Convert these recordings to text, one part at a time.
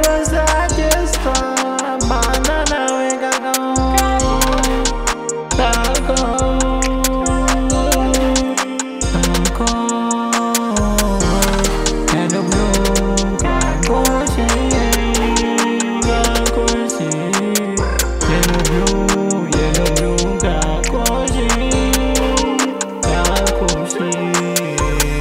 доказательства, банановый я люблю как осень, как осень. Я люблю как осень, как осень,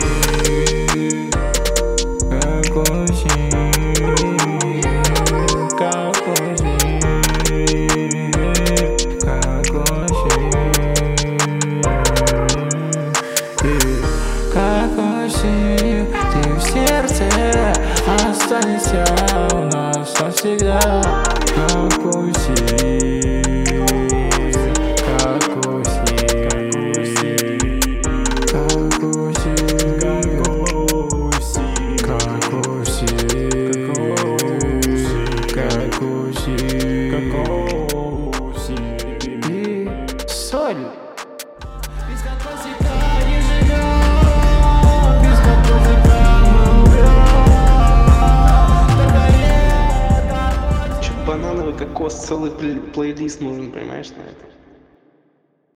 как осень, как осень, как осень, как осень. Ты в сердце останешься у нас навсегда, как осень, как осень, как осень, как осень, как осень, как осень. И соль. Без котосика не живем, без котосика мы умрем. Банановый кокос, целый плейлист нужен, понимаешь, на это.